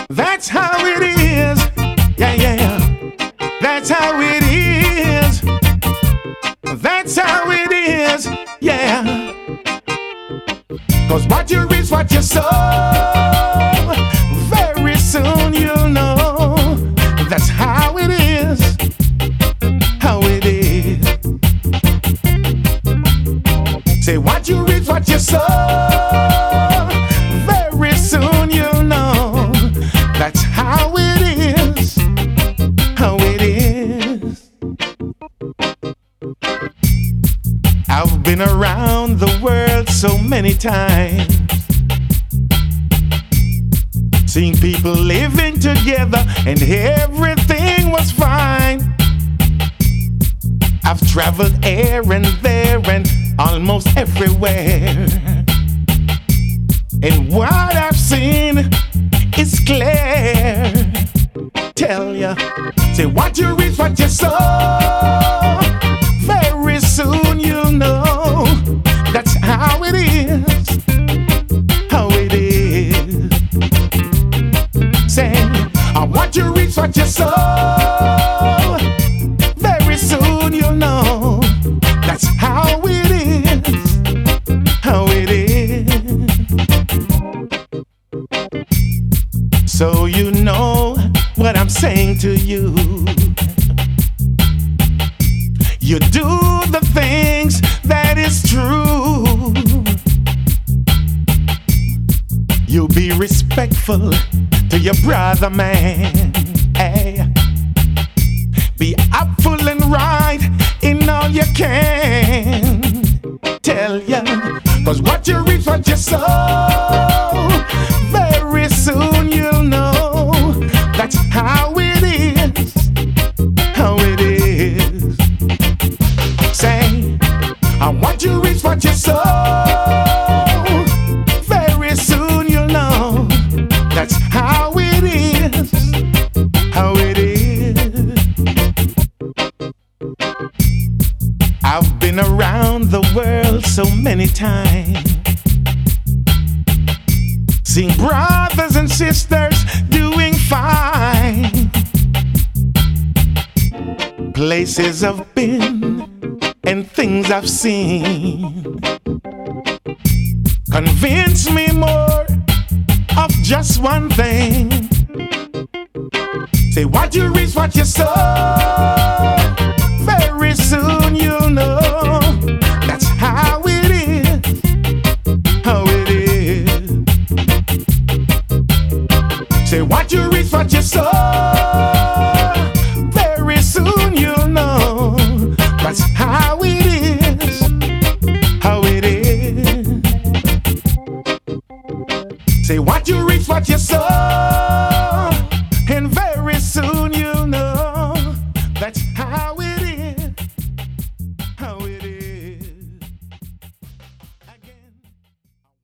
That's how it is. Yeah, yeah. That's how it is. That's how it is. Yeah. 'Cause what you reap, what you sow, very soon you'll know. That's how it is. How it is. Say what you reap, what you sow, very soon you'll know. That's how it is. How it is. I've been around the world so many times, seeing people living together and everything was fine. I've traveled here and there and almost everywhere, and what I've seen is clear. Tell ya, say what you reap, what you sow, very soon you'll know. That's how it is. How it is. Say, what you reap, what you sow, very soon you'll know. That's how it is. How it is. So you know what I'm saying to you. You do the things that is true. You be respectful to your brother, man. Hey. Be upful and right in all you can. Tell ya, 'cause what you reap, what you sow, very soon you'll know. That's how it is. How it is. Say, what you reap, what you sow, very soon you'll know. That's how it is. How it is. I've been around the world so many times, seeing brothers and sisters doing fine. Places I've been and things I've seen convince me more of just one thing. Say what you reap, what you sow, very soon you'll know. That's how it is. How it is. Say what you reap, what you sow, very soon you'll know. That's how it is. How it is. Say what you reap, what you sow, and very soon you'll know. That's how